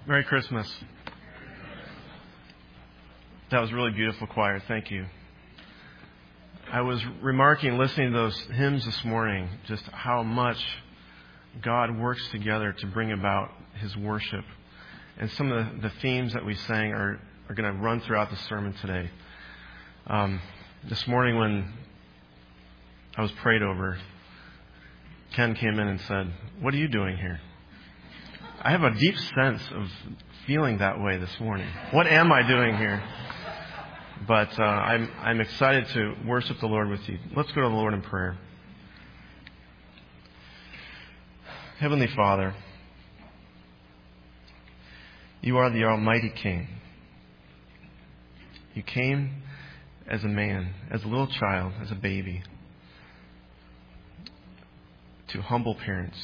Merry Christmas. That was really beautiful, choir. Thank you. I was remarking, listening to those hymns this morning, just how much God works together to bring about His worship. And some of the themes that we sang are going to run throughout the sermon today. This morning when I was prayed over, Ken came in and said, "What are you doing here?" I have a deep sense of feeling that way this morning. What am I doing here? But I'm excited to worship the Lord with you. Let's go to the Lord in prayer. Heavenly Father, You are the Almighty King. You came as a man, as a little child, as a baby, to humble parents.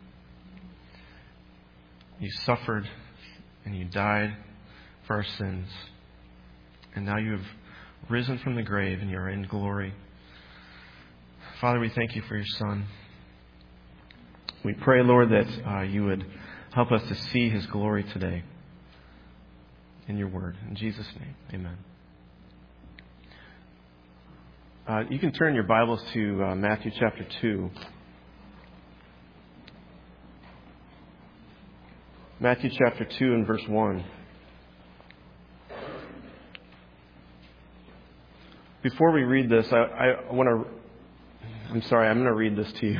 You suffered and You died for our sins. And now You have risen from the grave and You are in glory. Father, we thank You for Your Son. We pray, Lord, that You would help us to see His glory today in Your word. In Jesus' name, amen. You can turn your Bibles to Matthew chapter 2. Matthew chapter 2 and verse 1. Before we read this, I'm going to read this to you.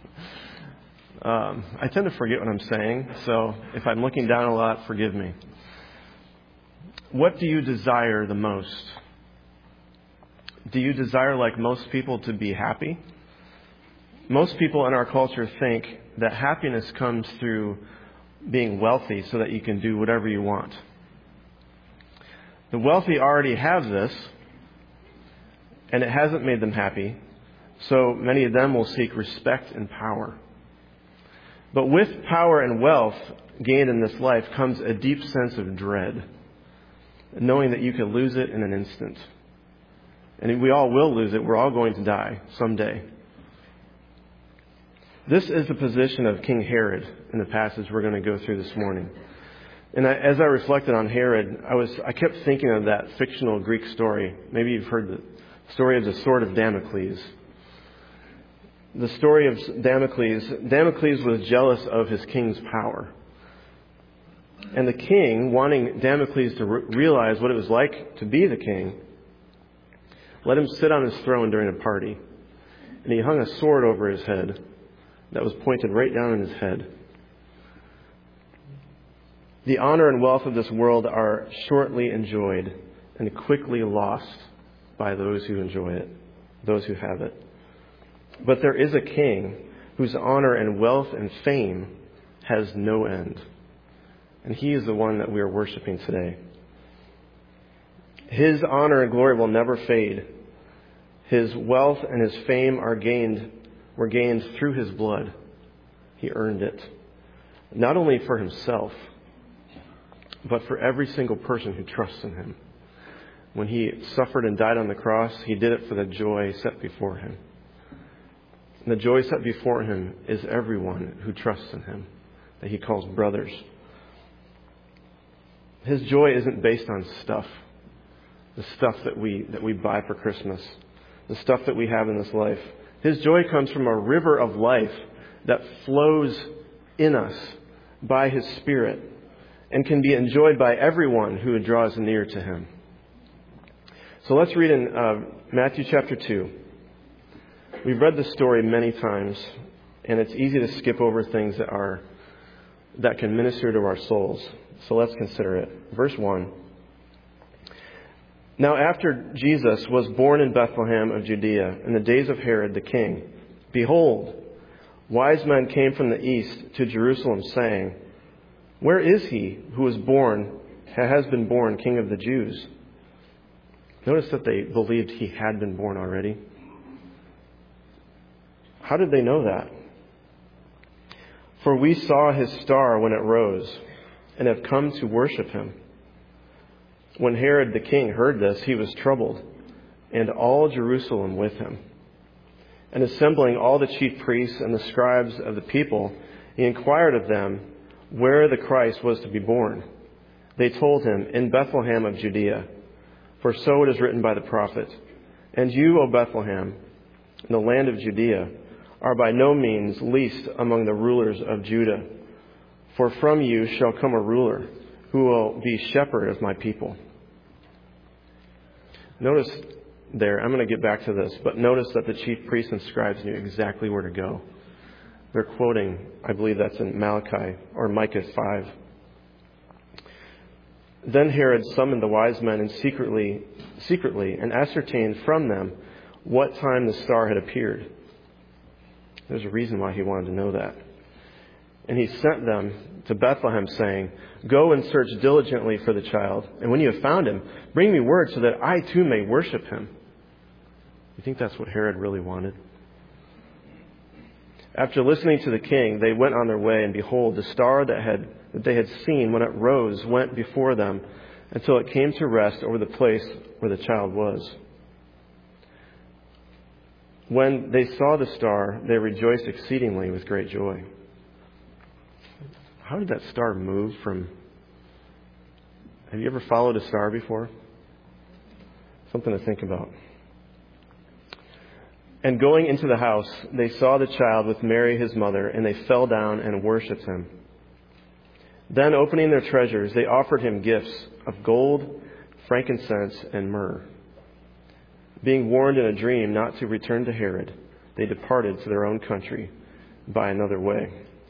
I tend to forget what I'm saying, so if I'm looking down a lot, forgive me. What do you desire the most? Do you desire, like most people, to be happy? Most people in our culture think that happiness comes through being wealthy so that you can do whatever you want. The wealthy already have this, and it hasn't made them happy, so many of them will seek respect and power. But with power and wealth gained in this life comes a deep sense of dread, knowing that you can lose it in an instant. And we all will lose it. We're all going to die someday. This is the position of King Herod in the passage we're going to go through this morning. And as I reflected on Herod, I kept thinking of that fictional Greek story. Maybe you've heard the story of the sword of Damocles. The story of Damocles was jealous of his king's power. And the king, wanting Damocles to realize what it was like to be the king, let him sit on his throne during a party. And he hung a sword over his head that was pointed right down in his head. The honor and wealth of this world are shortly enjoyed and quickly lost by those who enjoy it, those who have it. But there is a king whose honor and wealth and fame has no end. And He is the one that we are worshiping today. His honor and glory will never fade. His wealth and His fame were gained through His blood. He earned it. Not only for Himself, but for every single person who trusts in Him. When He suffered and died on the cross, He did it for the joy set before Him. And the joy set before Him is everyone who trusts in Him, that He calls brothers. His joy isn't based on stuff, the stuff that we buy for Christmas, the stuff that we have in this life. His joy comes from a river of life that flows in us by His Spirit and can be enjoyed by everyone who draws near to Him. So let's read in Matthew chapter 2. We've read this story many times, and it's easy to skip over things that can minister to our souls. So let's consider it. Verse 1. Now after Jesus was born in Bethlehem of Judea in the days of Herod the king, behold, wise men came from the east to Jerusalem, saying, "Where is He who has been born King of the Jews?" Notice that they believed He had been born already. How did they know that? For we saw His star when it rose, and have come to worship Him. When Herod the king heard this, he was troubled, and all Jerusalem with him. And assembling all the chief priests and the scribes of the people, he inquired of them where the Christ was to be born. They told him, "In Bethlehem of Judea, for so it is written by the prophet, 'And you, O Bethlehem, in the land of Judea, are by no means least among the rulers of Judah. For from you shall come a ruler who will be shepherd of my people.'" Notice there, I'm going to get back to this, but notice that the chief priests and scribes knew exactly where to go. They're quoting, I believe that's in Malachi or Micah 5. Then Herod summoned the wise men and secretly and ascertained from them what time the star had appeared. There's a reason why he wanted to know that. And he sent them to Bethlehem, saying, "Go and search diligently for the child, and when you have found him, bring me word so that I too may worship him." You think that's what Herod really wanted? After listening to the king, they went on their way, and behold, the star that they had seen when it rose went before them until it came to rest over the place where the child was. When they saw the star, they rejoiced exceedingly with great joy. How did that star move from... Have you ever followed a star before? Something to think about. And going into the house, they saw the child with Mary his mother, and they fell down and worshipped him. Then, opening their treasures, they offered him gifts of gold, frankincense, and myrrh. Being warned in a dream not to return to Herod, they departed to their own country by another way.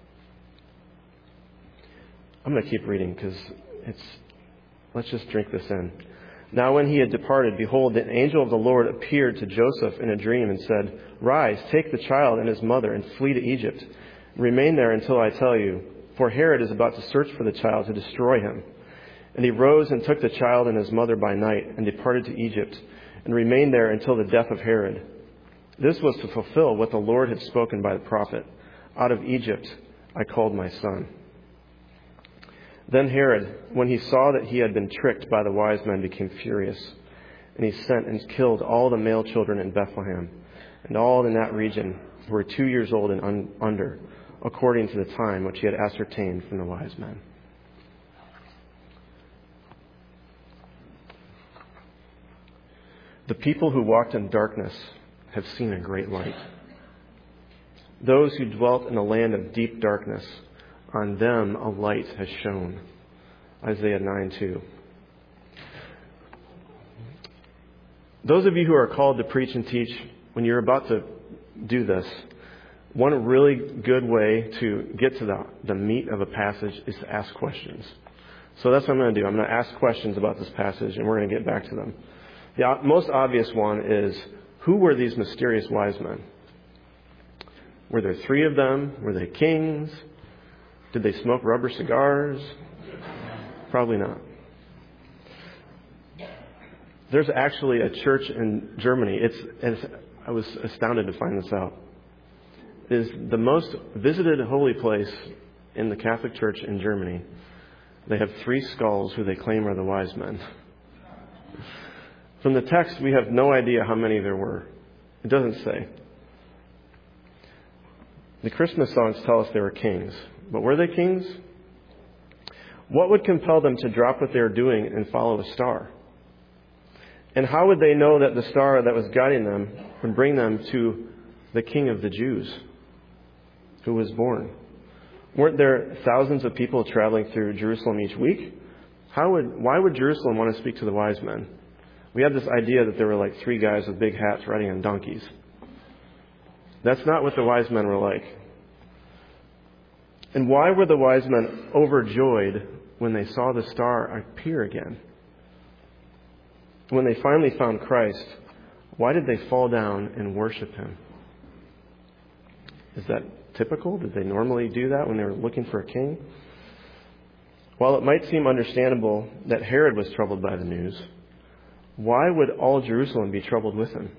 I'm going to keep reading because let's just drink this in. Now when he had departed, behold, an angel of the Lord appeared to Joseph in a dream and said, "Rise, take the child and his mother and flee to Egypt. Remain there until I tell you, for Herod is about to search for the child to destroy him." And he rose and took the child and his mother by night and departed to Egypt and remained there until the death of Herod. This was to fulfill what the Lord had spoken by the prophet, "Out of Egypt I called my son." Then Herod, when he saw that he had been tricked by the wise men, became furious. And he sent and killed all the male children in Bethlehem and all in that region who were 2 years old and under, according to the time which he had ascertained from the wise men. The people who walked in darkness have seen a great light. Those who dwelt in a land of deep darkness, on them a light has shone. Isaiah 9:2. Those of you who are called to preach and teach, when you're about to do this, one really good way to get to the meat of a passage is to ask questions. So that's what I'm going to do. I'm going to ask questions about this passage, and we're going to get back to them. The most obvious one is, who were these mysterious wise men? Were there 3 of them? Were they kings? Did they smoke rubber cigars? Probably not. There's actually a church in Germany. I was astounded to find this out. It is the most visited holy place in the Catholic Church in Germany. They have 3 skulls who they claim are the wise men. From the text, we have no idea how many there were. It doesn't say. The Christmas songs tell us they were kings. But were they kings? What would compel them to drop what they were doing and follow a star? And how would they know that the star that was guiding them would bring them to the King of the Jews who was born? Weren't there thousands of people traveling through Jerusalem each week? Why would Jerusalem want to speak to the wise men? We have this idea that there were like 3 guys with big hats riding on donkeys. That's not what the wise men were like. And why were the wise men overjoyed when they saw the star appear again? When they finally found Christ, why did they fall down and worship him? Is that typical? Did they normally do that when they were looking for a king? While it might seem understandable that Herod was troubled by the news, why would all Jerusalem be troubled with him?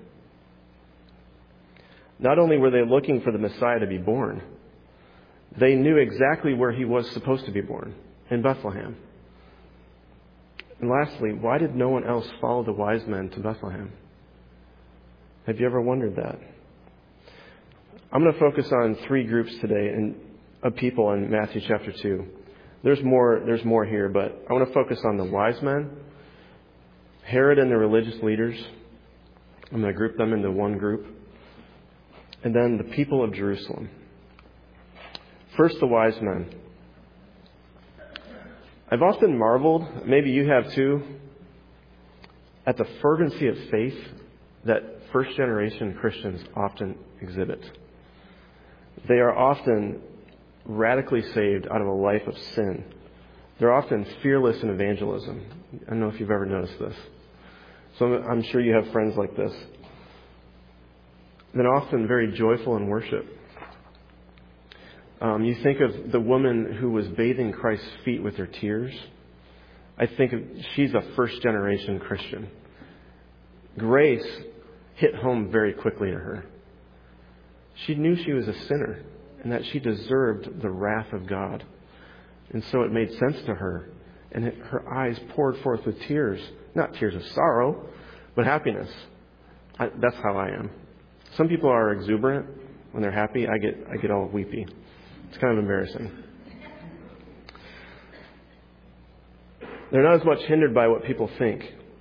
Not only were they looking for the Messiah to be born, they knew exactly where he was supposed to be born, in Bethlehem. And lastly, why did no one else follow the wise men to Bethlehem? Have you ever wondered that? I'm going to focus on 3 groups today of people in Matthew chapter 2. There's more here, but I want to focus on the wise men, Herod and the religious leaders. I'm going to group them into one group. And then the people of Jerusalem. First, the wise men. I've often marveled, maybe you have too, at the fervency of faith that first-generation Christians often exhibit. They are often radically saved out of a life of sin. They're often fearless in evangelism. I don't know if you've ever noticed this. So I'm sure you have friends like this. They're often very joyful in worship. You think of the woman who was bathing Christ's feet with her tears. I think she's a first-generation Christian. Grace hit home very quickly to her. She knew she was a sinner and that she deserved the wrath of God. And so it made sense to her. And her eyes poured forth with tears. Not tears of sorrow, but happiness. That's how I am. Some people are exuberant. When they're happy, I get all weepy. It's kind of embarrassing. They're not as much hindered by what people think.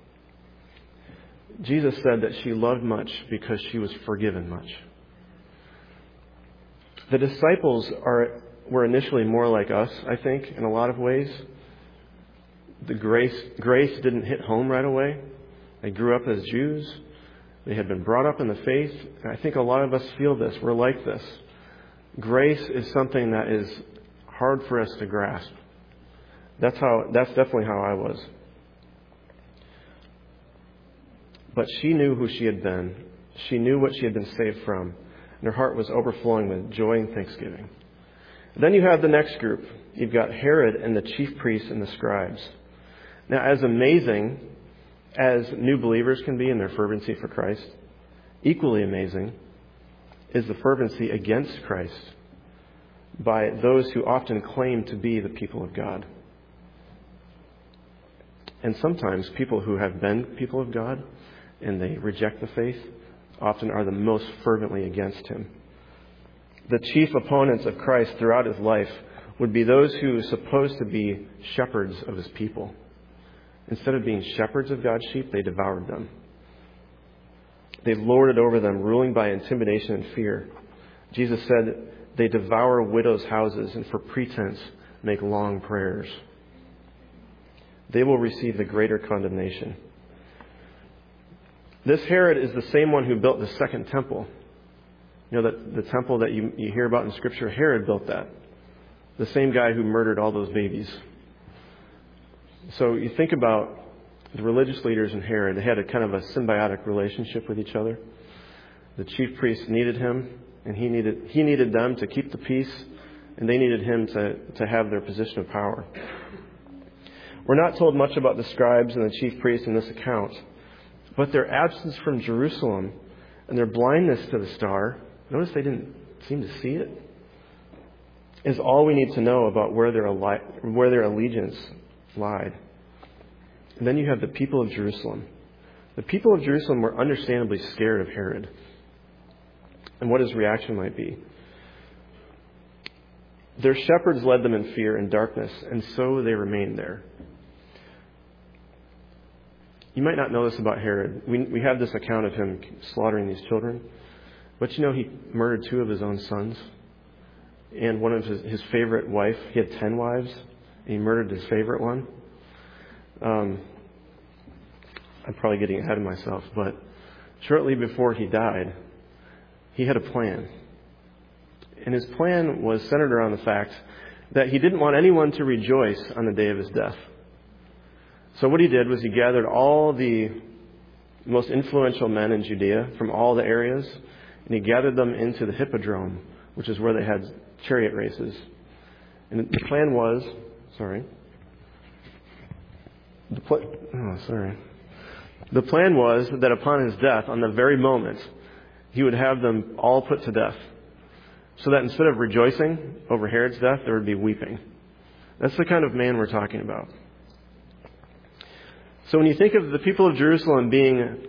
Jesus said that she loved much because she was forgiven much. The disciples were initially more like us, I think, in a lot of ways. The grace didn't hit home right away. They grew up as Jews. They had been brought up in the faith. I think a lot of us feel this. We're like this. Grace is something that is hard for us to grasp. That's definitely how I was. But she knew who she had been. She knew what she had been saved from. And her heart was overflowing with joy and thanksgiving. Then you have the next group. You've got Herod and the chief priests and the scribes. Now, as amazing as new believers can be in their fervency for Christ, equally amazing is the fervency against Christ by those who often claim to be the people of God. And sometimes people who have been people of God and they reject the faith often are the most fervently against Him. The chief opponents of Christ throughout His life would be those who are supposed to be shepherds of His people. Instead of being shepherds of God's sheep, they devoured them. They lorded over them, ruling by intimidation and fear. Jesus said they devour widows' houses and for pretense make long prayers. They will receive the greater condemnation. This Herod is the same one who built the second temple. You know, the temple that you hear about in Scripture, Herod built that. The same guy who murdered all those babies. So you think about the religious leaders and Herod. They had a kind of a symbiotic relationship with each other. The chief priests needed him, and he needed them to keep the peace, and they needed him to have their position of power. We're not told much about the scribes and the chief priests in this account, but their absence from Jerusalem and their blindness to the star, notice they didn't seem to see it, is all we need to know about where their allegiance lied. And then you have the people of Jerusalem. The people of Jerusalem were understandably scared of Herod and what his reaction might be. Their shepherds led them in fear and darkness, and so they remained there. You might not know this about Herod. We have this account of him slaughtering these children. But you know, he murdered 2 of his own sons. And one of his favorite wife, he had 10 wives, and he murdered his favorite one. I'm probably getting ahead of myself, but shortly before he died, he had a plan. And his plan was centered around the fact that he didn't want anyone to rejoice on the day of his death. So what he did was he gathered all the most influential men in Judea from all the areas, and he gathered them into the Hippodrome, which is where they had chariot races. And the plan was, The plan was that upon his death, on the very moment, he would have them all put to death. So that instead of rejoicing over Herod's death, there would be weeping. That's the kind of man we're talking about. So when you think of the people of Jerusalem being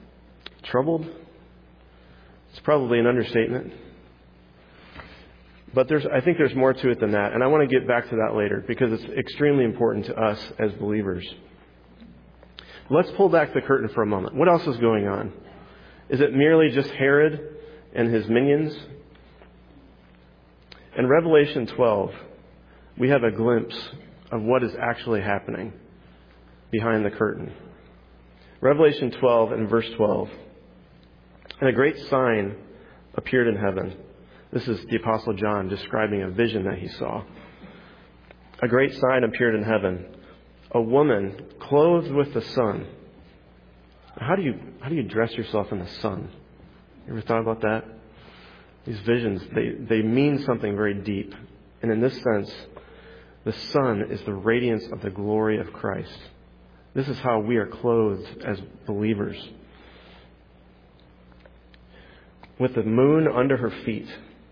troubled, it's probably an understatement. But I think there's more to it than that. And I want to get back to that later because it's extremely important to us as believers. Let's pull back the curtain for a moment. What else is going on? Is it merely just Herod and his minions? In Revelation 12, we have a glimpse of what is actually happening behind the curtain. Revelation 12 and verse 12. And a great sign appeared in heaven. This is the Apostle John describing a vision that he saw. A great sign appeared in heaven. A woman clothed with the sun. How do you dress yourself in the sun? You ever thought about that? These visions, they mean something very deep. And in this sense, the sun is the radiance of the glory of Christ. This is how we are clothed as believers. With the moon under her feet.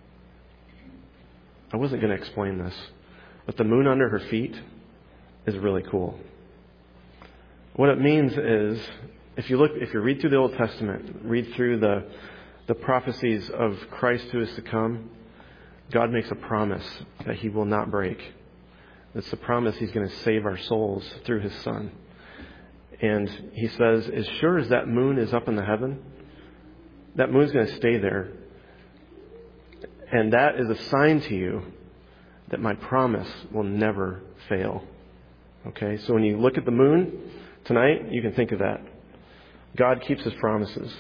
I wasn't going to explain this, but the moon under her feet is really cool. What it means is, if you read through the Old Testament, read through the prophecies of Christ who is to come, God makes a promise that He will not break. It's the promise He's going to save our souls through His Son. And He says, as sure as that moon is up in the heaven, that moon's going to stay there. And that is a sign to you that my promise will never fail. Okay, so when you look at the moon tonight, you can think of that. God keeps His promises.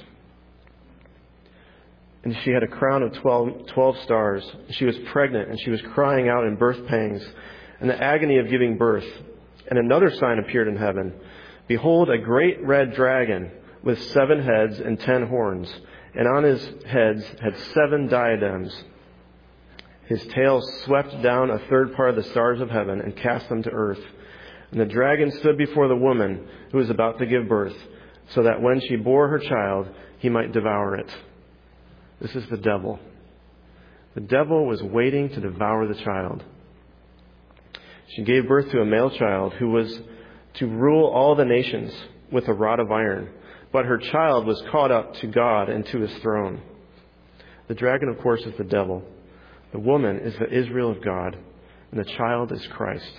And she had a crown of 12 stars. She was pregnant and she was crying out in birth pangs and the agony of giving birth. And another sign appeared in heaven. Behold, a great red dragon with 7 heads and 10 horns, and on his heads had 7 diadems. His tail swept down a third part of the stars of heaven and cast them to earth. And the dragon stood before the woman who was about to give birth, so that when she bore her child, he might devour it. This is the devil. The devil was waiting to devour the child. She gave birth to a male child who was to rule all the nations with a rod of iron. But her child was caught up to God and to His throne. The dragon, of course, is the devil. The woman is the Israel of God. And the child is Christ.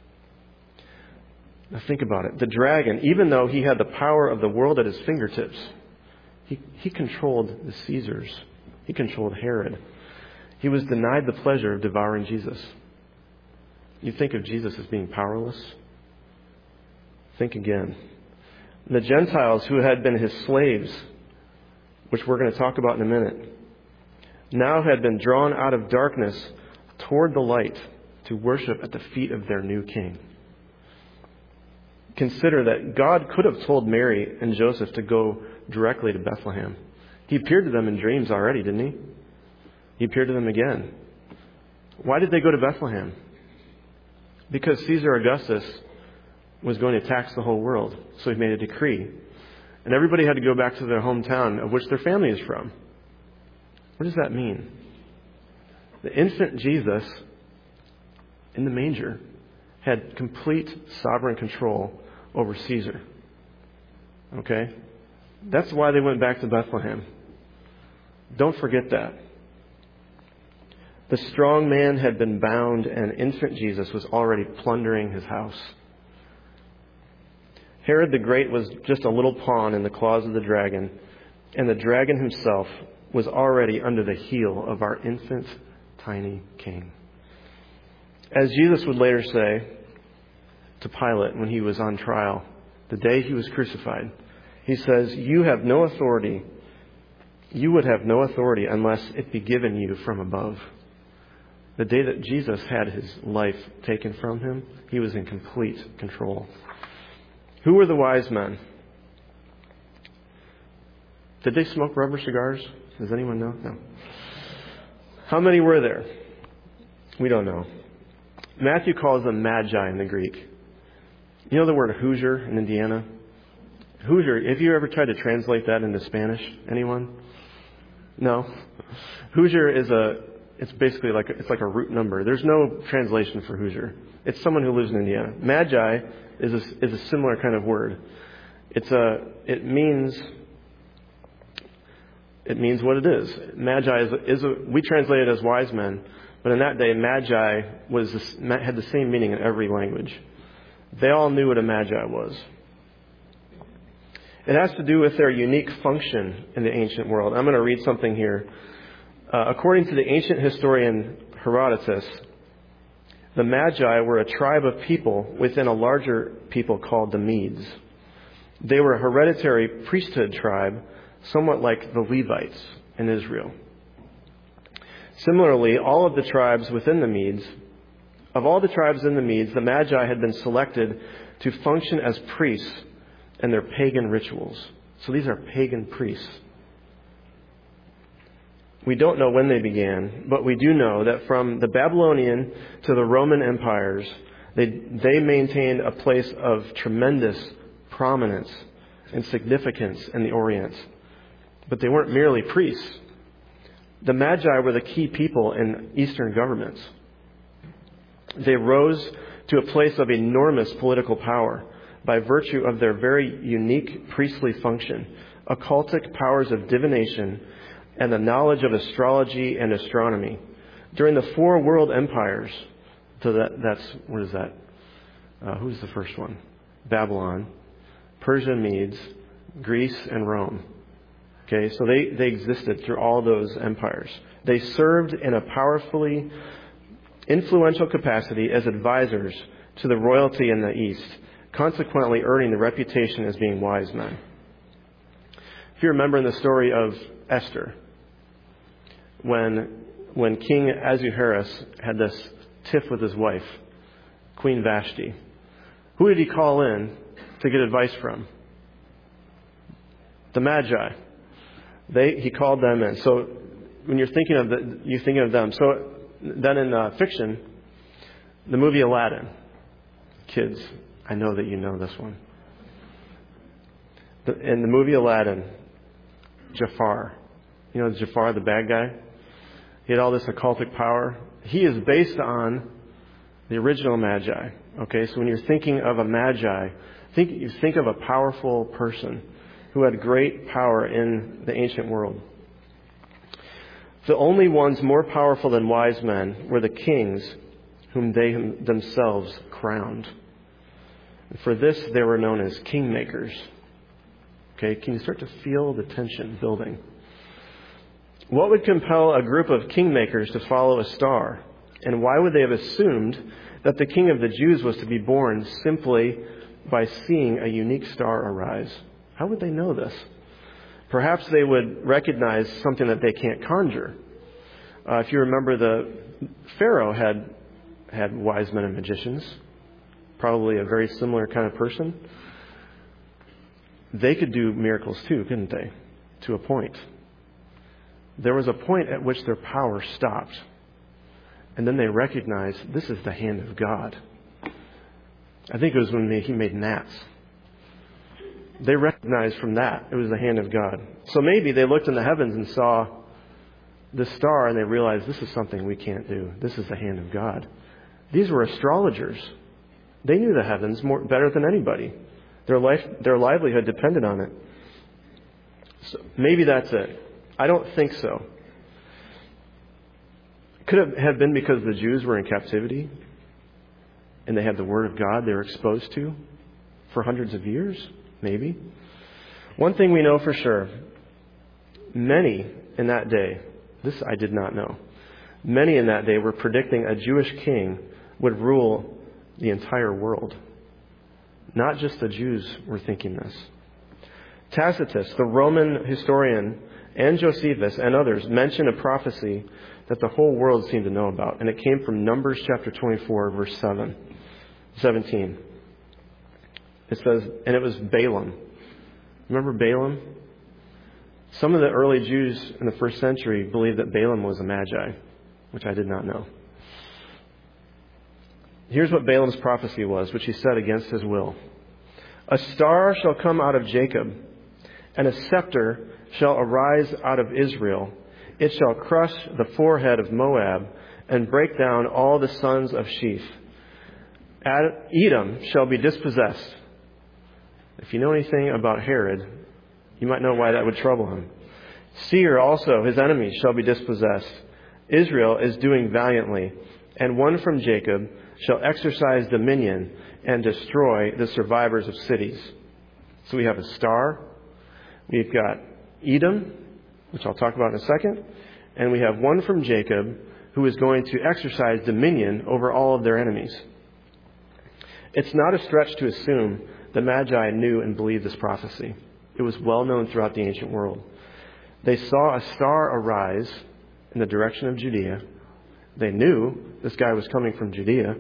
Now think about it. The dragon, even though he had the power of the world at his fingertips, he controlled the Caesars. He controlled Herod. He was denied the pleasure of devouring Jesus. You think of Jesus as being powerless? Think again. The Gentiles who had been His slaves, which we're going to talk about in a minute, now had been drawn out of darkness toward the light to worship at the feet of their new king. Consider that God could have told Mary and Joseph to go directly to Bethlehem. He appeared to them in dreams already, didn't He? He appeared to them again. Why did they go to Bethlehem? Because Caesar Augustus was going to tax the whole world. So he made a decree. And everybody had to go back to their hometown of which their family is from. What does that mean? The infant Jesus in the manger had complete sovereign control over Caesar. Okay? That's why they went back to Bethlehem. Don't forget that. The strong man had been bound and infant Jesus was already plundering his house. Herod the Great was just a little pawn in the claws of the dragon, and the dragon himself was already under the heel of our infant, tiny king. As Jesus would later say to Pilate when he was on trial, the day he was crucified, he says, you would have no authority unless it be given you from above. The day that Jesus had his life taken from him, he was in complete control. Who were the wise men? Did they smoke rubber cigars? Does anyone know? No. How many were there? We don't know. Matthew calls them magi in the Greek. You know the word Hoosier in Indiana? Hoosier, have you ever tried to translate that into Spanish? Anyone? No? Hoosier it's basically like a root number. There's no translation for Hoosier. It's someone who lives in Indiana. Magi is a similar kind of word. It means what it is. Magi we translate it as wise men, But in that day, magi had the same meaning in every language. They all knew what a magi was. It has to do with their unique function in the ancient world. I'm going to read something here. According to the ancient historian Herodotus, the Magi were a tribe of people within a larger people called the Medes. They were a hereditary priesthood tribe, somewhat like the Levites in Israel. Similarly, all of the tribes within the Medes, of all the tribes in the Medes, the Magi had been selected to function as priests in their pagan rituals. So these are pagan priests. We don't know when they began, but we do know that from the Babylonian to the Roman empires, they maintained a place of tremendous prominence and significance in the Orient. But they weren't merely priests. The Magi were the key people in Eastern governments. They rose to a place of enormous political power by virtue of their very unique priestly function, occultic powers of divination, and the knowledge of astrology and astronomy. During the four world empires, so what is that? Who's the first one? Babylon, Persia, Medes, Greece, and Rome. Okay, so they existed through all those empires. They served in a powerfully influential capacity as advisors to the royalty in the East, consequently earning the reputation as being wise men. If you remember in the story of Esther, when King Ahasuerus had this tiff with his wife, Queen Vashti, who did he call in to get advice from? The Magi. He called them in. So when you're thinking of them. So then in fiction, the movie Aladdin. Kids, I know that you know this one. In the movie Aladdin, Jafar. You know Jafar, the bad guy? He had all this occultic power. He is based on the original Magi. Okay, so when you're thinking of a Magi, you think of a powerful person who had great power in the ancient world. The only ones more powerful than wise men were the kings whom they themselves crowned. And for this, they were known as kingmakers. Okay, can you start to feel the tension building? What would compel a group of kingmakers to follow a star? And why would they have assumed that the king of the Jews was to be born simply by seeing a unique star arise? How would they know this? Perhaps they would recognize something that they can't conjure. If you remember, the Pharaoh had wise men and magicians, probably a very similar kind of person. They could do miracles too, couldn't they? To a point. There was a point at which their power stopped. And then they recognized this is the hand of God. I think it was when he made gnats. They recognized from that it was the hand of God. So maybe they looked in the heavens and saw the star and they realized this is something we can't do. This is the hand of God. These were astrologers. They knew the heavens better than anybody. Their livelihood depended on it. So maybe that's it. I don't think so. Could it have been because the Jews were in captivity and they had the Word of God they were exposed to for hundreds of years? Maybe. One thing we know for sure, many in that day, this I did not know, many in that day were predicting a Jewish king would rule the entire world. Not just the Jews were thinking this. Tacitus, the Roman historian, and Josephus and others mention a prophecy that the whole world seemed to know about. And it came from Numbers chapter 24, verse 17. It says, and it was Balaam. Remember Balaam? Some of the early Jews in the first century believed that Balaam was a Magi, which I did not know. Here's what Balaam's prophecy was, which he said against his will. A star shall come out of Jacob, and a scepter shall arise out of Israel. It shall crush the forehead of Moab and break down all the sons of Sheph. Edom shall be dispossessed. If you know anything about Herod, you might know why that would trouble him. Seir also, his enemies, shall be dispossessed, Israel is doing valiantly, and one from Jacob shall exercise dominion and destroy the survivors of cities. So we have a star. We've got Edom, which I'll talk about in a second. And we have one from Jacob who is going to exercise dominion over all of their enemies. It's not a stretch to assume the Magi knew and believed this prophecy. It was well known throughout the ancient world. They saw a star arise in the direction of Judea. They knew this guy was coming from Judea.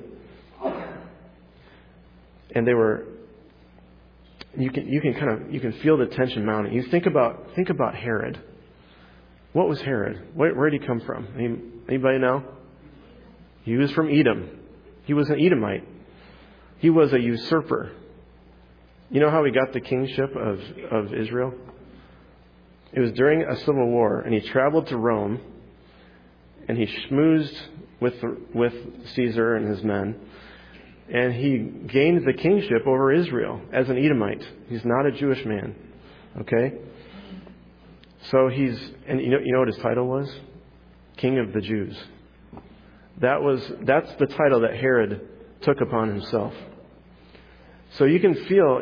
And they were, you can feel the tension mounting. You think about Herod. What was Herod? Where did he come from? Anybody know? He was from Edom. He was an Edomite. He was a usurper. You know how he got the kingship of Israel? It was during a civil war, and he traveled to Rome, and he schmoozed with Caesar and his men, and he gained the kingship over Israel as an Edomite. He's not a Jewish man. Okay? So and you know what his title was? King of the Jews. That's the title that Herod took upon himself. So you can feel,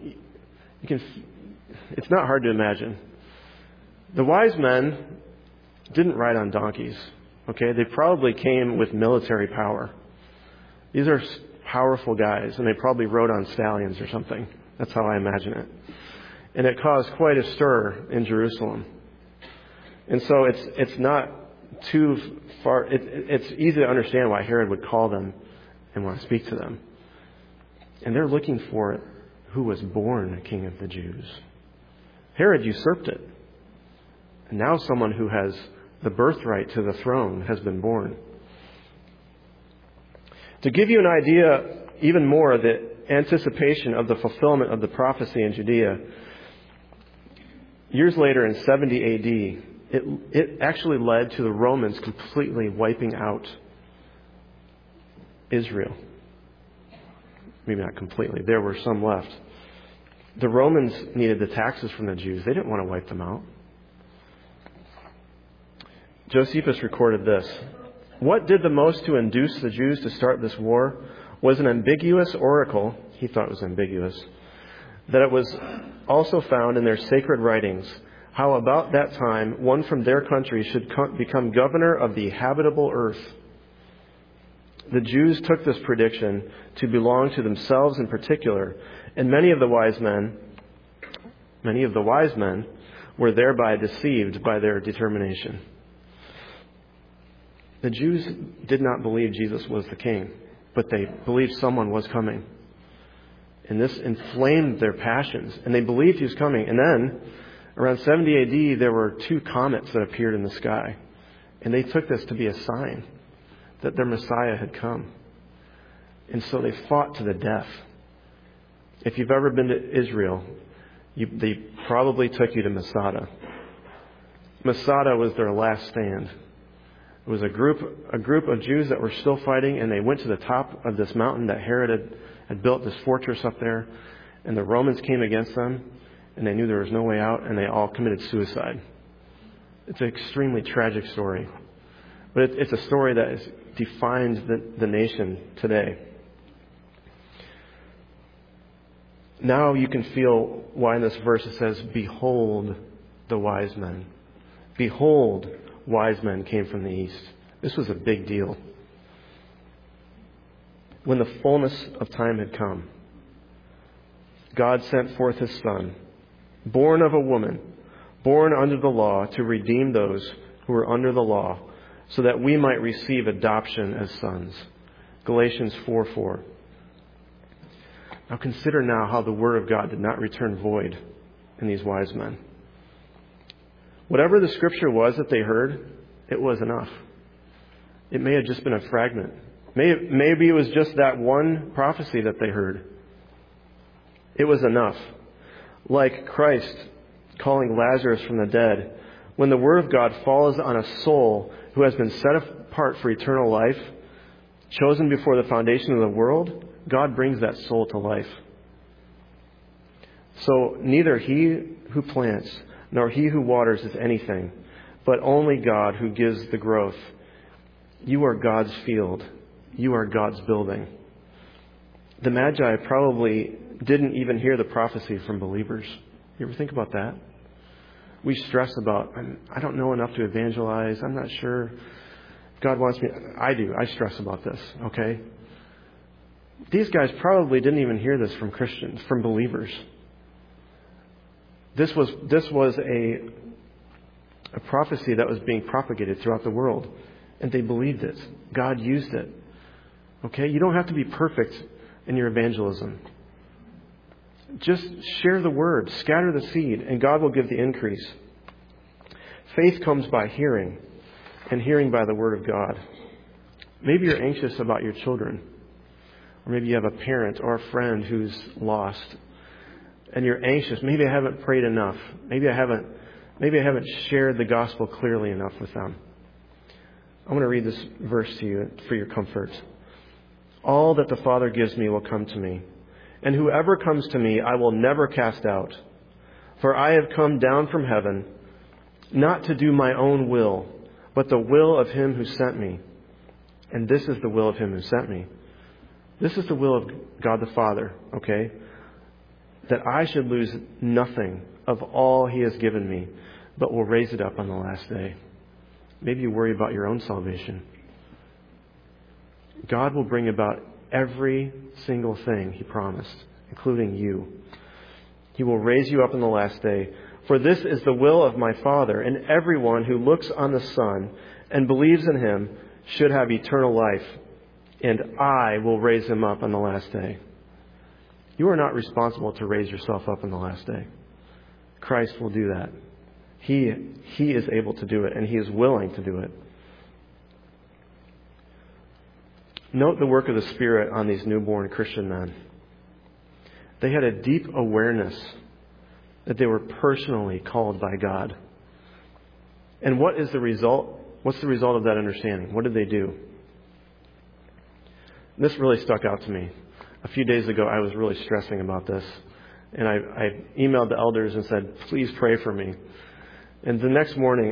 it's not hard to imagine. The wise men didn't ride on donkeys. Okay? They probably came with military power. These are powerful guys, and they probably rode on stallions or something. That's how I imagine it. And it caused quite a stir in Jerusalem. And so it's not too far. It's easy to understand why Herod would call them and want to speak to them. And they're looking for who was born King of the Jews. Herod usurped it. And now someone who has the birthright to the throne has been born. To give you an idea even more of the anticipation of the fulfillment of the prophecy in Judea, years later in 70 A.D., it actually led to the Romans completely wiping out Israel. Maybe not completely. There were some left. The Romans needed the taxes from the Jews. They didn't want to wipe them out. Josephus recorded this. What did the most to induce the Jews to start this war was an ambiguous oracle, he thought it was ambiguous, that it was also found in their sacred writings, how about that time one from their country should become governor of the habitable earth. The Jews took this prediction to belong to themselves in particular, and many of the wise men were thereby deceived by their determination. The Jews did not believe Jesus was the king, but they believed someone was coming. And this inflamed their passions, and they believed he was coming. And then, around 70 A.D., there were 2 comets that appeared in the sky. And they took this to be a sign that their Messiah had come. And so they fought to the death. If you've ever been to Israel, they probably took you to Masada. Masada was their last stand. It was a group of Jews that were still fighting, and they went to the top of this mountain that Herod had built, this fortress up there, and the Romans came against them, and they knew there was no way out, and they all committed suicide. It's an extremely tragic story. But it's a story that has defined the nation today. Now you can feel why in this verse it says, "Behold the wise men." Behold, wise men came from the east. This was a big deal. When the fullness of time had come, God sent forth His Son, born of a woman, born under the law, to redeem those who were under the law, so that we might receive adoption as sons. Galatians 4:4. Now consider now how the Word of God did not return void in these wise men. Whatever the Scripture was that they heard, it was enough. It may have just been a fragment. Maybe it was just that one prophecy that they heard. It was enough. Like Christ calling Lazarus from the dead, when the Word of God falls on a soul who has been set apart for eternal life, chosen before the foundation of the world, God brings that soul to life. So neither he who plants nor he who waters is anything, but only God who gives the growth. You are God's field. You are God's building. The Magi probably didn't even hear the prophecy from believers. You ever think about that? We stress about, I don't know enough to evangelize. I'm not sure God wants me. I do. I stress about this, okay? These guys probably didn't even hear this from Christians, from believers. This was a prophecy that was being propagated throughout the world, and they believed it. God used it. Okay? You don't have to be perfect in your evangelism. Just share the word, scatter the seed, and God will give the increase. Faith comes by hearing, and hearing by the word of God. Maybe you're anxious about your children, or maybe you have a parent or a friend who's lost, and you're anxious. Maybe I haven't prayed enough. Maybe I haven't shared the gospel clearly enough with them. I want to read this verse to you for your comfort. All that the Father gives me will come to me, and whoever comes to me I will never cast out. For I have come down from heaven, not to do my own will, but the will of him who sent me. And this is the will of him who sent me. This is the will of God the Father, okay? That I should lose nothing of all he has given me, but will raise it up on the last day. Maybe you worry about your own salvation. God will bring about every single thing he promised, including you. He will raise you up on the last day. For this is the will of my Father, and everyone who looks on the Son and believes in him should have eternal life, and I will raise him up on the last day. You are not responsible to raise yourself up on the last day. Christ will do that. He is able to do it, and he is willing to do it. Note the work of the Spirit on these newborn Christian men. They had a deep awareness that they were personally called by God. And what is the result? What's the result of that understanding? What did they do? This really stuck out to me. A few days ago, I was really stressing about this. And I emailed the elders and said, please pray for me. And the next morning,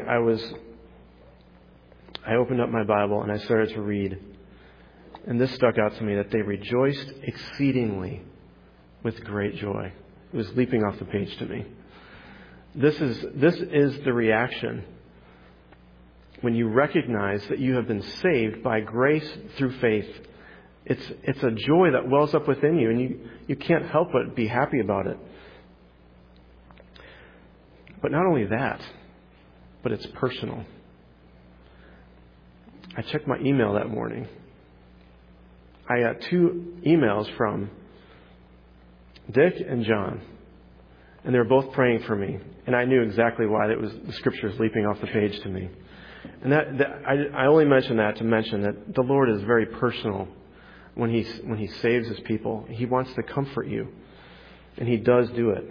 I opened up my Bible and I started to read. And this stuck out to me, that they rejoiced exceedingly with great joy. It was leaping off the page to me. This is the reaction when you recognize that you have been saved by grace through faith. It's a joy that wells up within you, and you can't help but be happy about it. But not only that, but it's personal. I checked my email that morning. I got 2 emails from Dick and John, and they were both praying for me, and I knew exactly why it was the scriptures leaping off the page to me. And I only mention that to mention that the Lord is very personal when he saves his people. He wants to comfort you, and he does do it.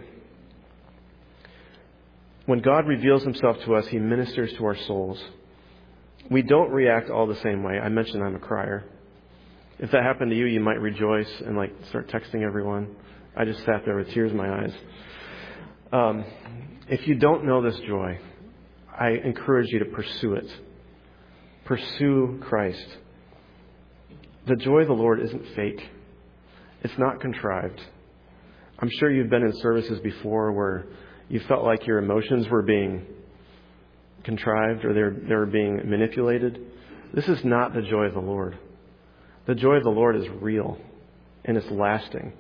When God reveals himself to us, he ministers to our souls. We don't react all the same way. I mentioned I'm a crier. If that happened to you, you might rejoice and start texting everyone. I just sat there with tears in my eyes. If you don't know this joy, I encourage you to pursue it. Pursue Christ. The joy of the Lord isn't fake. It's not contrived. I'm sure you've been in services before where you felt like your emotions were being contrived or they were being manipulated. This is not the joy of the Lord. The joy of the Lord is real and it's lasting.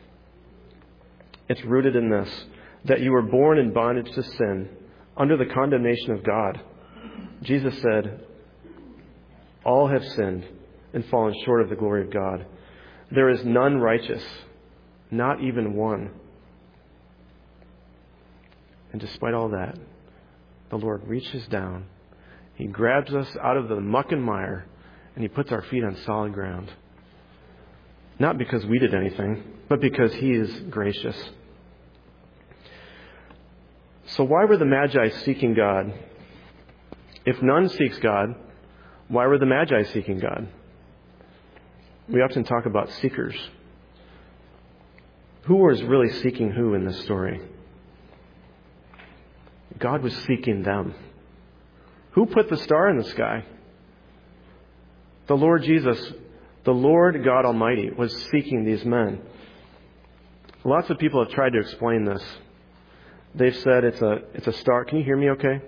It's rooted in this, that you were born in bondage to sin, under the condemnation of God. Jesus said, all have sinned and fallen short of the glory of God. There is none righteous, not even one. And despite all that, the Lord reaches down. He grabs us out of the muck and mire, and he puts our feet on solid ground. Not because we did anything, but because he is gracious. So why were the Magi seeking God? If none seeks God, why were the Magi seeking God? We often talk about seekers. Who was really seeking who in this story? God was seeking them. Who put the star in the sky? The Lord Jesus, the Lord God Almighty, was seeking these men. Lots of people have tried to explain this. They've said it's a star. Can you hear me okay?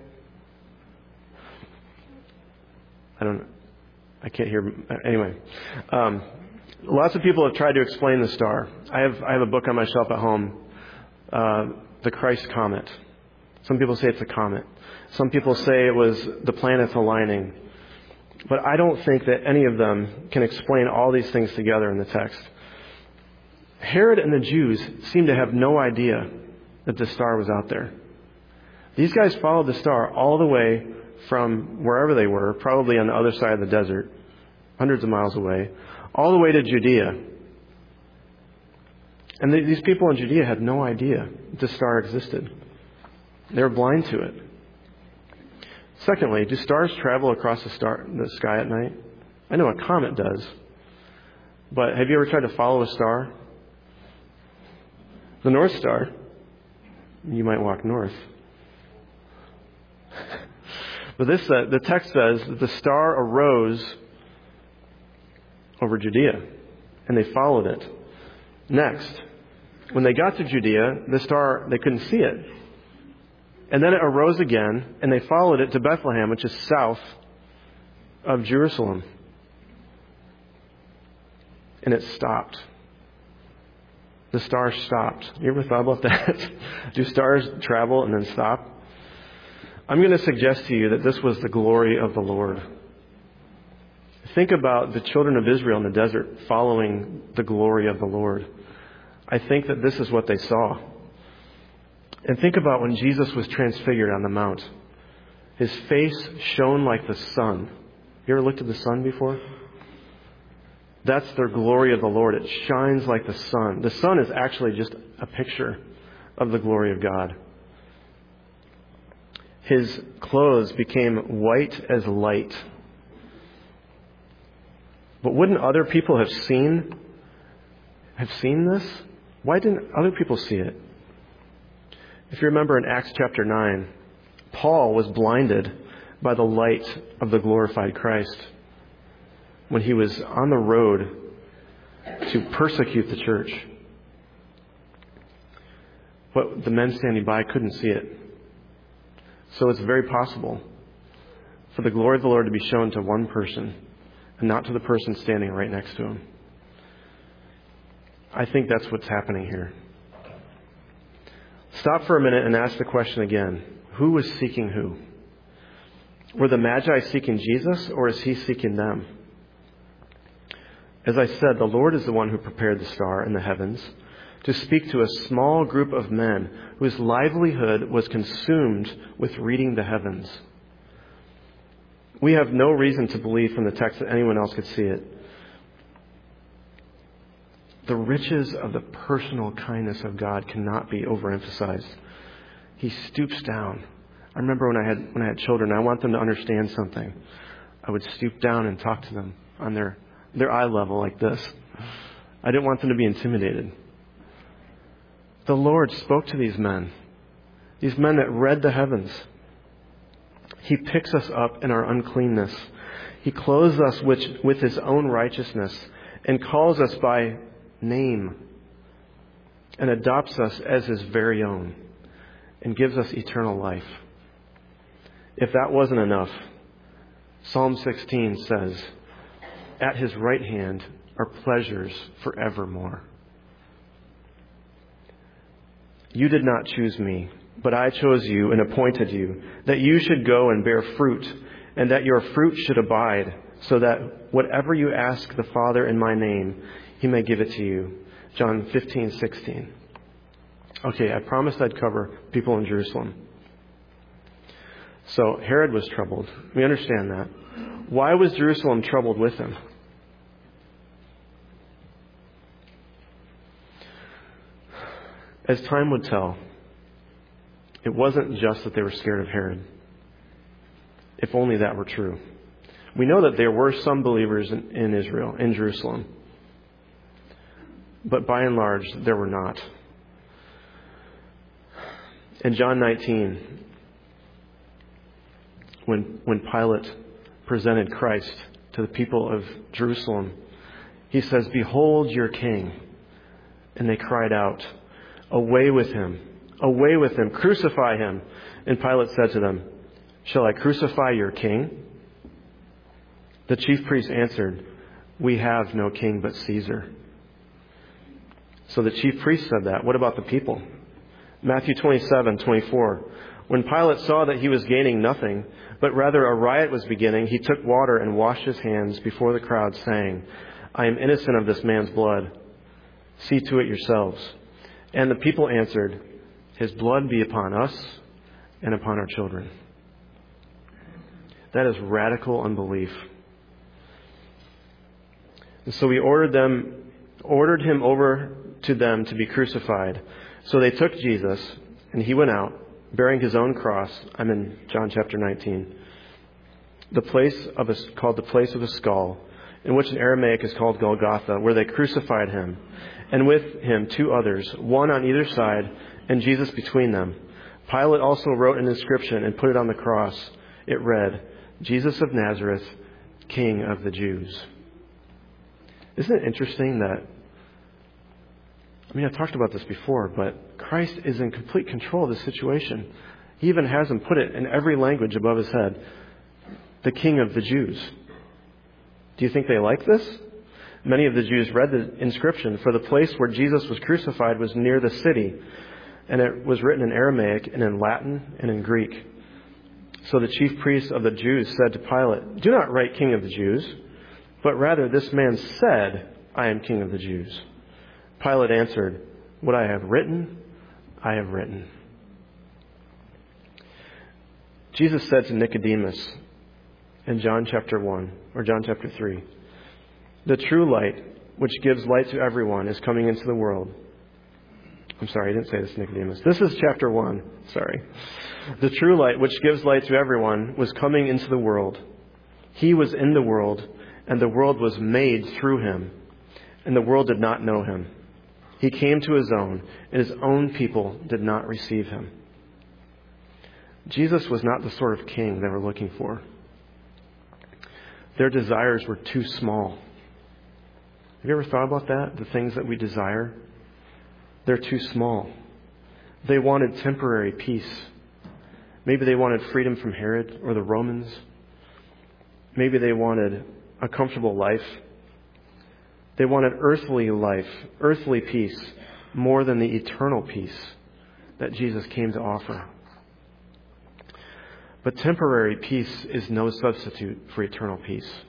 I can't hear. Anyway, lots of people have tried to explain the star. I have a book on my shelf at home, The Christ Comet. Some people say it's a comet. Some people say it was the planets aligning. But I don't think that any of them can explain all these things together in the text. Herod and the Jews seem to have no idea that the star was out there. These guys followed the star all the way from wherever they were, probably on the other side of the desert, hundreds of miles away, all the way to Judea. And these people in Judea had no idea the star existed. They were blind to it. Secondly, do stars travel across the sky at night? I know a comet does. But have you ever tried to follow a star? The North Star, you might walk north. But the text says that the star arose over Judea, and they followed it. Next, when they got to Judea, the star, they couldn't see it. And then it arose again, and they followed it to Bethlehem, which is south of Jerusalem. And it stopped. The star stopped. You ever thought about that? Do stars travel and then stop? I'm going to suggest to you that this was the glory of the Lord. Think about the children of Israel in the desert following the glory of the Lord. I think that this is what they saw. And think about when Jesus was transfigured on the mount. His face shone like the sun. You ever looked at the sun before? That's their glory of the Lord. It shines like the sun. The sun is actually just a picture of the glory of God. His clothes became white as light. But wouldn't other people have seen this? Why didn't other people see it? If you remember in Acts chapter 9, Paul was blinded by the light of the glorified Christ when he was on the road to persecute the church. But the men standing by couldn't see it. So it's very possible for the glory of the Lord to be shown to one person and not to the person standing right next to him. I think that's what's happening here. Stop for a minute and ask the question again. Who was seeking who? Were the Magi seeking Jesus, or is he seeking them? As I said, the Lord is the one who prepared the star in the heavens to speak to a small group of men whose livelihood was consumed with reading the heavens. We have no reason to believe from the text that anyone else could see it. The riches of the personal kindness of God cannot be overemphasized. He stoops down. I remember when I had children, I want them to understand something. I would stoop down and talk to them on their eye level like this. I didn't want them to be intimidated. The Lord spoke to these men that read the heavens. He picks us up in our uncleanness. He clothes us with His own righteousness and calls us by name and adopts us as His very own and gives us eternal life. If that wasn't enough, Psalm 16 says, "At His right hand are pleasures forevermore." You did not choose me, but I chose you and appointed you, that you should go and bear fruit, and that your fruit should abide, so that whatever you ask the Father in my name, He may give it to you. John 15:16. Okay, I promised I'd cover people in Jerusalem. So Herod was troubled. We understand that. Why was Jerusalem troubled with him? As time would tell, it wasn't just that they were scared of Herod. If only that were true. We know that there were some believers in Israel, in Jerusalem. But by and large, there were not. In John 19, when Pilate presented Christ to the people of Jerusalem. He says, "Behold your king." And they cried out, "Away with him! Away with him! Crucify him!" And Pilate said to them, "Shall I crucify your king?" The chief priests answered, "We have no king but Caesar." So the chief priests said that. What about the people? Matthew 27:24. When Pilate saw that he was gaining nothing, but rather a riot was beginning, he took water and washed his hands before the crowd, saying, "I am innocent of this man's blood. See to it yourselves." And the people answered, "His blood be upon us and upon our children." That is radical unbelief. And so he ordered him over to them to be crucified. So they took Jesus, and he went out, bearing his own cross. I'm in John chapter 19. Called the place of a skull, in which in Aramaic is called Golgotha, where they crucified him, and with him 2 others, one on either side, and Jesus between them. Pilate also wrote an inscription and put it on the cross. It read, "Jesus of Nazareth, King of the Jews." Isn't it interesting that, I've talked about this before, but Christ is in complete control of the situation. He even has him put it in every language above his head. The King of the Jews. Do you think they like this? Many of the Jews read the inscription, for the place where Jesus was crucified was near the city, and it was written in Aramaic and in Latin and in Greek. So the chief priests of the Jews said to Pilate, "Do not write King of the Jews, but rather this man said, 'I am King of the Jews.'" Pilate answered, "What I have written, I have written." Jesus said to Nicodemus in John chapter 1 or John chapter 3, "The true light, which gives light to everyone, is coming into the world." I'm sorry, I didn't say this to Nicodemus. This is chapter 1. Sorry. "The true light, which gives light to everyone, was coming into the world. He was in the world, and the world was made through him, and the world did not know him. He came to his own, and his own people did not receive him." Jesus was not the sort of king they were looking for. Their desires were too small. Have you ever thought about that? The things that we desire? They're too small. They wanted temporary peace. Maybe they wanted freedom from Herod or the Romans. Maybe they wanted a comfortable life. They wanted earthly life, earthly peace, more than the eternal peace that Jesus came to offer. But temporary peace is no substitute for eternal peace.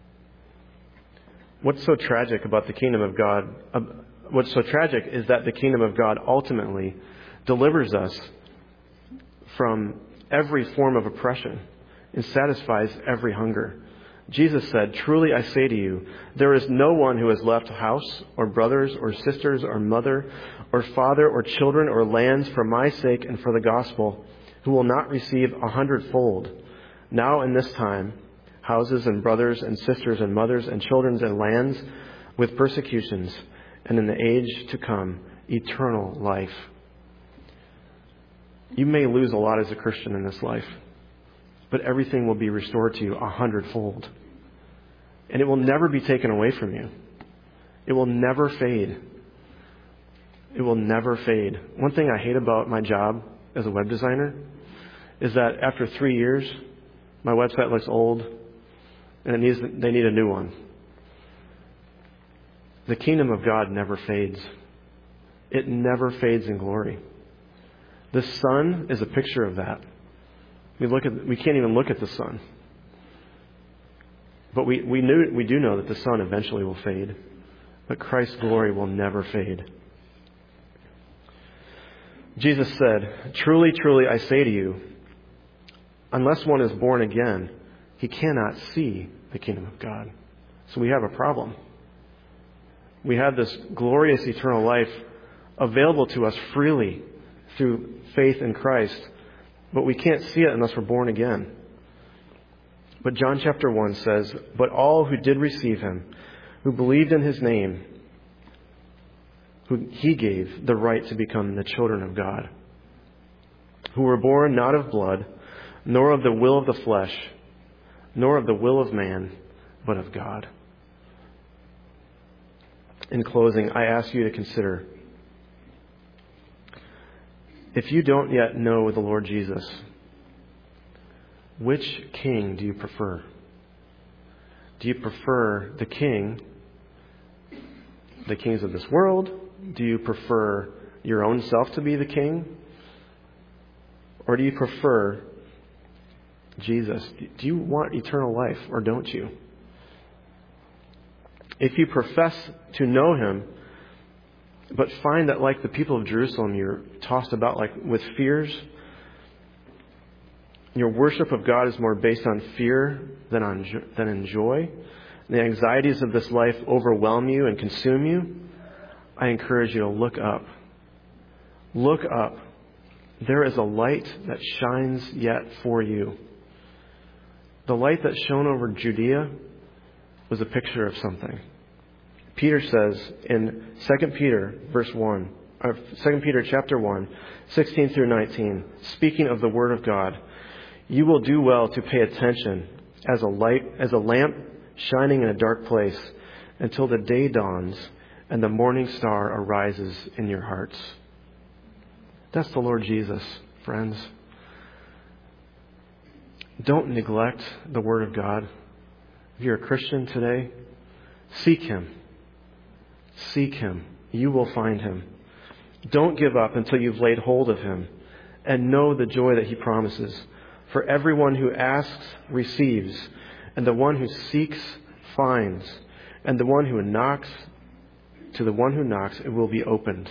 What's so tragic about the kingdom of God? What's so tragic is that the kingdom of God ultimately delivers us from every form of oppression and satisfies every hunger. Jesus said, "Truly I say to you, there is no one who has left house or brothers or sisters or mother or father or children or lands for my sake and for the gospel who will not receive 100-fold, now in this time, houses and brothers and sisters and mothers and children and lands with persecutions, and in the age to come, eternal life." You may lose a lot as a Christian in this life, but everything will be restored to you 100-fold. And it will never be taken away from you. It will never fade. It will never fade. One thing I hate about my job as a web designer is that after 3 years, my website looks old and they need a new one. The kingdom of God never fades. It never fades in glory. The sun is a picture of that. We can't even look at the sun. But we do know that the sun eventually will fade. But Christ's glory will never fade. Jesus said, "Truly, truly, I say to you, unless one is born again, he cannot see the kingdom of God." So we have a problem. We have this glorious eternal life available to us freely through faith in Christ, but we can't see it unless we're born again. But John chapter 1 says, "But all who did receive him, who believed in his name, who he gave the right to become the children of God, who were born not of blood, nor of the will of the flesh, nor of the will of man, but of God. In closing, I ask you to consider, if you don't yet know the Lord Jesus, which king do you prefer? Do you prefer the kings of this world? Do you prefer your own self to be the king? Or do you prefer Jesus? Do you want eternal life or don't you? If you profess to know Him, but find that like the people of Jerusalem, you're tossed about like with fears, your worship of God is more based on fear than in joy, the anxieties of this life overwhelm you and consume you, I encourage you to look up. Look up. There is a light that shines yet for you. The light that shone over Judea was a picture of something. Peter says in 2 Peter chapter 1, 16 through 19, speaking of the Word of God, you will do well to pay attention as a lamp shining in a dark place until the day dawns and the morning star arises in your hearts. That's the Lord Jesus, friends. Don't neglect the Word of God. If you're a Christian today, seek Him. Seek Him. You will find Him. Don't give up until you've laid hold of Him, and know the joy that He promises. For everyone who asks receives, and the one who seeks finds, and the one who knocks, to the one who knocks it will be opened.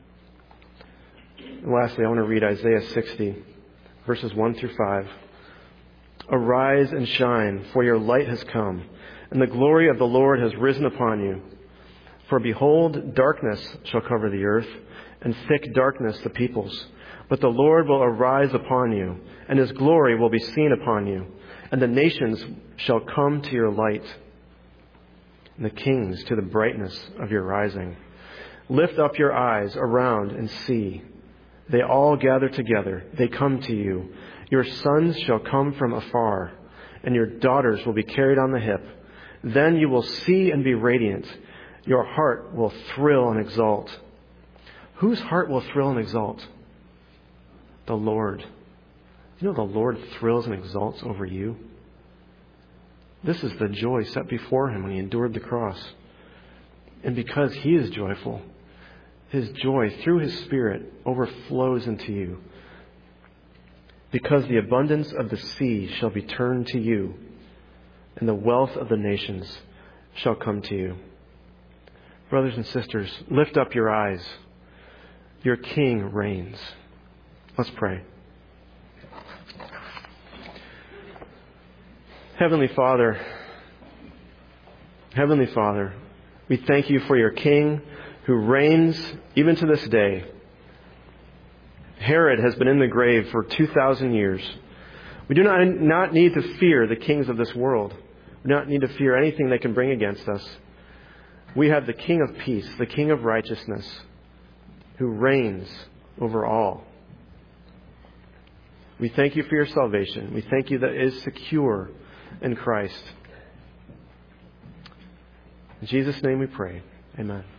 And lastly, I want to read Isaiah 60, verses 1 through 5. Arise and shine, for your light has come, and the glory of the Lord has risen upon you. For behold, darkness shall cover the earth, and thick darkness the peoples. But the Lord will arise upon you, and His glory will be seen upon you. And the nations shall come to your light, and the kings to the brightness of your rising. Lift up your eyes around and see. They all gather together. They come to you. Your sons shall come from afar, and your daughters will be carried on the hip. Then you will see and be radiant. Your heart will thrill and exult. Whose heart will thrill and exult? The Lord. You know the Lord thrills and exults over you? This is the joy set before Him when He endured the cross. And because He is joyful, His joy through His Spirit overflows into you. Because the abundance of the sea shall be turned to you, and the wealth of the nations shall come to you. Brothers and sisters, lift up your eyes. Your King reigns. Let's pray. Heavenly Father, we thank You for Your King who reigns even to this day. Herod has been in the grave for 2,000 years. We do not need to fear the kings of this world. We do not need to fear anything they can bring against us. We have the King of peace, the King of righteousness, who reigns over all. We thank You for Your salvation. We thank You that it is secure in Christ. In Jesus' name we pray. Amen.